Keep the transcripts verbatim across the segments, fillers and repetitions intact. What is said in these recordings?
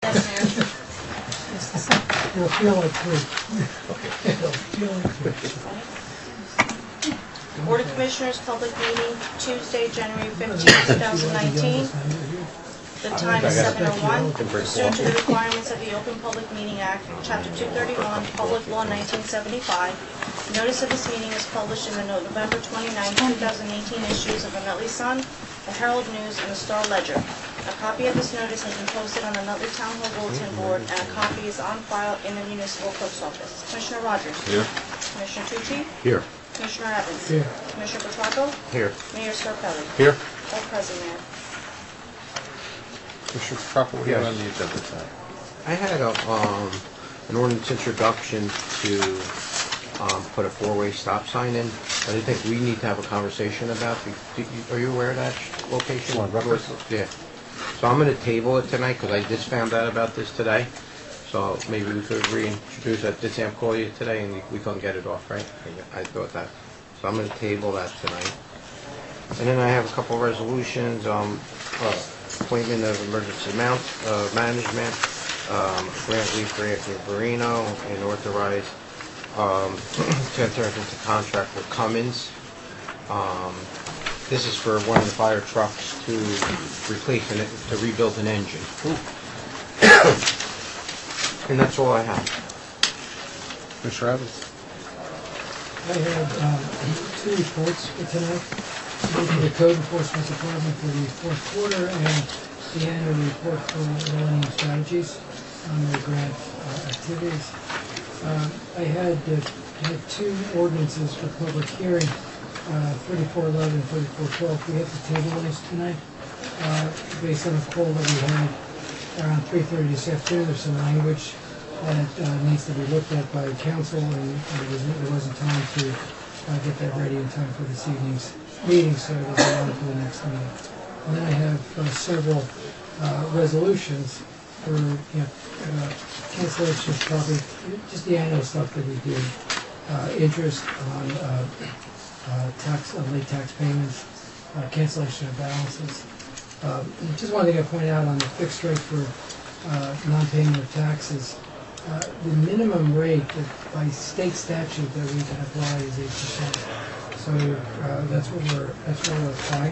Yes, Mayor. It'll feel like three. It'll feel like three. Board of Commissioners, public meeting, Tuesday, January fifteenth, two thousand nineteen. The time is seven oh one. Pursuant to the requirements of the Open Public Meeting Act, Chapter two thirty-one, Public Law nineteen seventy-five, notice of this meeting is published in the November twenty-ninth, two thousand eighteen issues of the Nutley Sun, the Herald News, and the Star Ledger. A copy of this notice has been posted on the Nutley Town Hall Bulletin Board, and a copy is on file in the Municipal Clerk's Office. Commissioner Rogers? Here. Commissioner Tucci? Here. Commissioner Evans? Here. Commissioner Petracco? Here. Mayor Scarpelli? Here. All present, Mayor. Commissioner Petracco, what do you have Yes. on the agenda tonight? I had a, um, an ordinance introduction to, um, put a four-way stop sign in. I didn't think we need to have a conversation about, the- do you- are you aware of that location? Come on, reference. Yeah. So I'm gonna table it tonight, because I just found out about this today. So maybe we could reintroduce it. Did Sam call you today, and we couldn't get it off, right? I thought that. So I'm gonna table that tonight. And then I have a couple of resolutions, um, uh, appointment of emergency mount, uh, management, um, grant leave for Anthony Barino, and authorize, um, to enter into contract with Cummins. Um, this is for one of the fire trucks to replace an, to rebuild an engine. And that's all I have. Commissioner Evans? I have um, two reports for tonight. Both of the Code Enforcement Department for the fourth quarter and the annual report for Millennium Strategies on their grant uh, activities. Um, I had uh, I had two ordinances for public hearing, uh, thirty-four eleven and thirty-four twelve. We have to table those tonight uh, based on a call that we had around three thirty this afternoon. There's some language that uh, needs to be looked at by council, and there wasn't, there wasn't time to uh, get that ready in time for this evening's meeting, so it was on for the next meeting. And then I have uh, several uh, resolutions for, you know, uh, cancellation of property, just the annual stuff that we do, uh, interest on uh, uh, tax, uh, late tax payments, uh, cancellation of balances. Uh, just one thing I point out on the fixed rate for uh, non-payment of taxes. Uh, the minimum rate that by state statute that we can apply is eight percent. So uh, that's what we're that's what we're applying.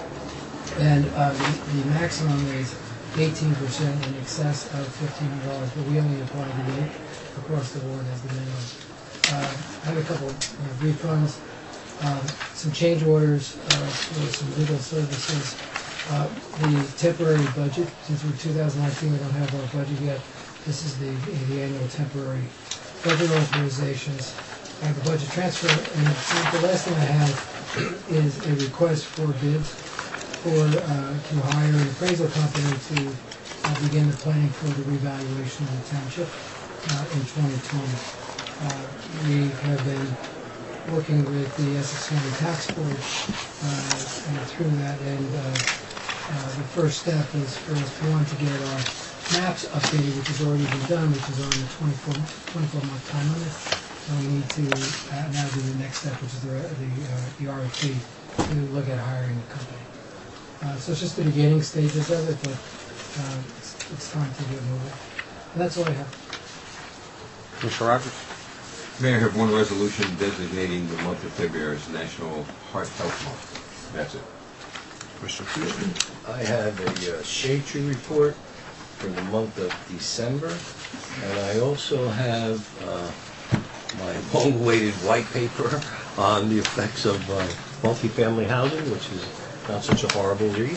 And uh, the, the maximum is eighteen percent in excess of fifteen hundred dollars, but we only apply the eight across the board as the minimum. Uh, I have a couple of uh, refunds, um, some change orders uh, for some legal services. Uh, the temporary budget, since we're two thousand nineteen, we don't have our budget yet. This is the, the annual temporary budget authorizations. I have a budget transfer, and the last thing I have is a request for bids for, uh, to hire an appraisal company to uh, begin the planning for the revaluation of the township uh, in twenty twenty. Uh, we have been working with the Essex County Tax Board uh, and through that, and uh, uh, the first step is for us, one, to get our maps updated, which has already been done, which is on the twenty-four, twenty-four month time limit. And we need to uh, now do the next step, which is the, the, uh, the R F P, to look at hiring a company. Uh, so it's just the beginning stages of it, but uh, it's, it's time to get moving. And that's all I have. Commissioner Rogers? Mayor, I have one resolution designating the month of February as National Heart Health Month. That's it. Commissioner Tucci? I have a uh, shade tree report for the month of December, and I also have uh, my long-awaited white paper on the effects of uh, multifamily housing, which is not such a horrible read.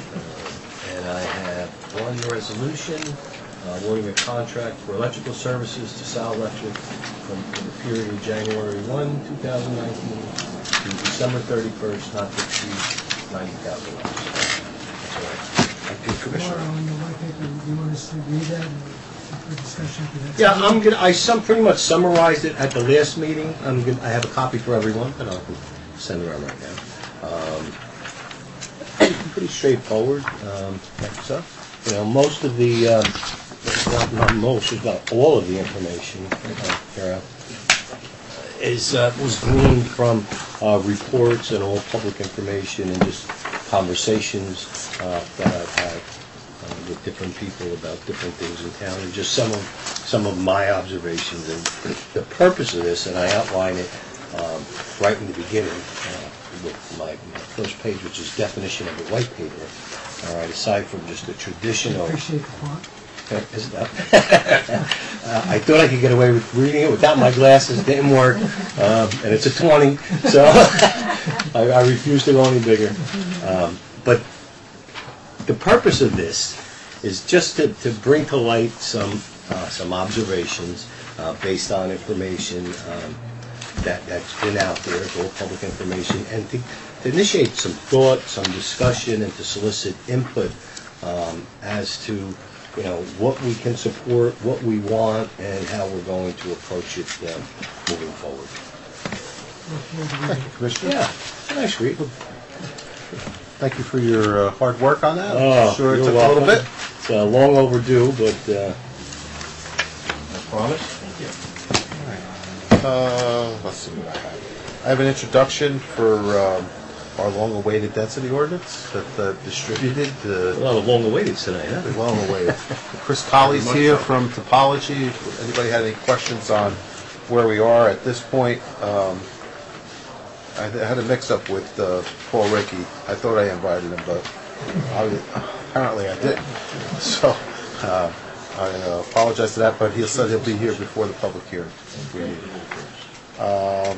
Uh, and I have one resolution uh, awarding a contract for electrical services to Sal Electric from, for the period of January first, two thousand nineteen to December thirty-first, not to exceed ninety thousand dollars. That's all right. Thank you, Commissioner. Tomorrow on the white paper, do you want us to read that and for discussion for that? Yeah, I'm gonna, I sum, pretty much summarized it at the last meeting. I'm gonna, I have a copy for everyone, but I'll send it around right now. Um, pretty, pretty straightforward, um, like so. You know, most of the, uh, not, not most, it's about all of the information uh, here, uh, is, uh, was gleaned from uh, reports and all public information and just conversations uh, that I've had uh, with different people about different things in town, and just some of, some of my observations. And the purpose of this, and I outline it um, right in the beginning, uh, with my, my first page, which is definition of a white paper. All right, aside from just the traditional. Appreciate the font. Okay, is it up? uh, I thought I could get away with reading it without my glasses. Didn't work, um, and it's a twenty, so I, I refuse to go any bigger. Um, but the purpose of this is just to, to bring to light some uh, some observations uh, based on information um, that that's been out there. It's all public information, and to, to initiate some thought, some discussion, and to solicit input um, as to, you know, what we can support, what we want, and how we're going to approach it uh, moving forward. Thank you, Commissioner. Yeah, nice read. Thank you for your uh, hard work on that. Oh, I'm sure it you're took a little welcome. bit. It's uh, long overdue, but uh, I promise. Uh, let's see what I have. I have an introduction for um, our long-awaited density ordinance that uh, distributed. a Uh, lot of long awaited tonight, huh? long-awaited. Chris Colley's here from Topology. If anybody had any questions on where we are at this point, um, I had a mix-up with uh, Paul Rickey. I thought I invited him, but I, apparently I didn't. So uh, I uh, apologize for that, but he said he'll be here before the public hearing. if we need it. Um,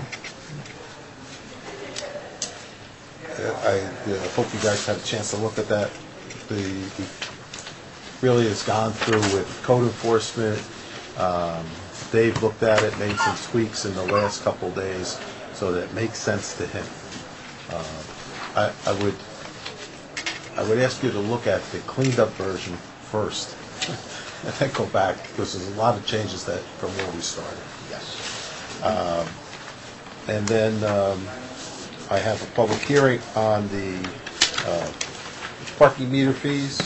I uh, hope you guys had a chance to look at that. The, the really has gone through with code enforcement. Um, Dave looked at it, made some tweaks in the last couple of days, so that it makes sense to him. Uh, I, I would I would ask you to look at the cleaned up version first, and then go back, because there's a lot of changes that from where we started. Um, and then um, I have a public hearing on the uh, parking meter fees,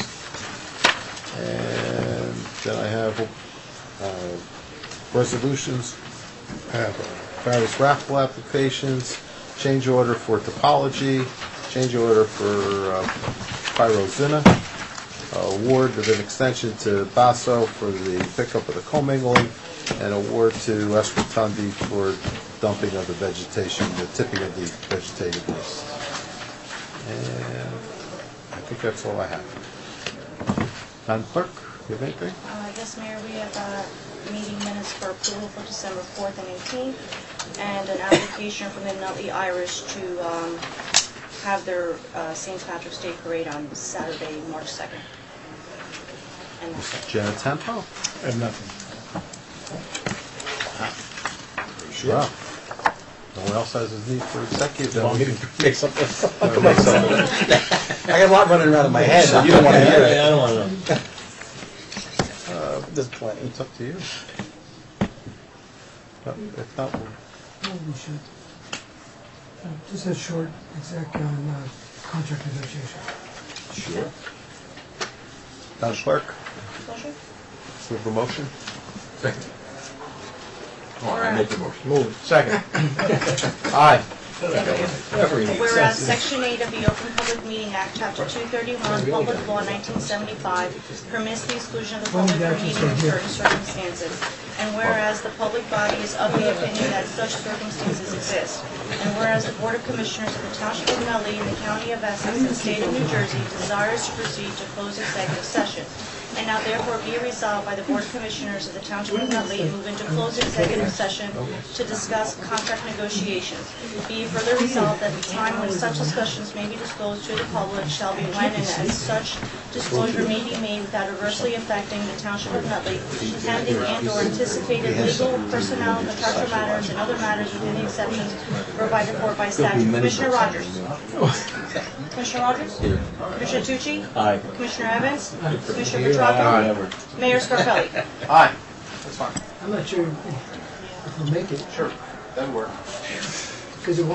and then I have uh, resolutions, I have various raffle applications, change order for topology, change order for uh, Pyrozina, award of an extension to Basso for the pickup of the commingling, and award to S. Rotundi for dumping of the vegetation, the tipping of the vegetative waste. And I think that's all I have. Madam Clerk, you have anything? Uh, Yes, Mayor, we have uh, meeting minutes for approval for December fourth and eighteenth, and an application from the Nutley Irish to um, have their uh, Saint Patrick's Day Parade on Saturday, March second. And that's it. Janet Tempo? I have nothing. Sure. No one else has a need for executive. then Want we me to can- make something? uh, make some- I got a lot running around in my head, but you don't want to hear I it. don't want to know. uh, There's plenty. It's up to you. But If not, we'll Oh, we should. Uh, Just a short exec on uh, contract negotiation. Sure. Madam Clerk, Pleasure. we have a motion? Second. Oh, I make the motion. Move. Second. Aye. Whereas Section eight of the Open Public Meeting Act, Chapter two thirty-one, Public Law nineteen seventy-five, permits the exclusion of the public from meeting in certain circumstances. And whereas the public body is of the opinion that such circumstances exist. And whereas the Board of Commissioners of the Township of Nutley in the County of Essex and State of New Jersey desires to proceed to close executive session. And now therefore be resolved by the Board of Commissioners of the Township of Nutley move into closed executive session to discuss contract negotiations. Be it further resolved that the time when such discussions may be disclosed to the public shall be when and as such disclosure may be made without adversely affecting the Township of Nutley, pending and or anticipated legal, personnel, contractual matters, and other matters within the exceptions provided for by statute. Commissioner Rogers? Commissioner Rogers? Commissioner Tucci? Aye. Commissioner Evans? Commissioner Petracco? Mayor Scarpelli? Aye. That's fine. I'm not sure if we'll make it. Sure. That'll work. Because it won't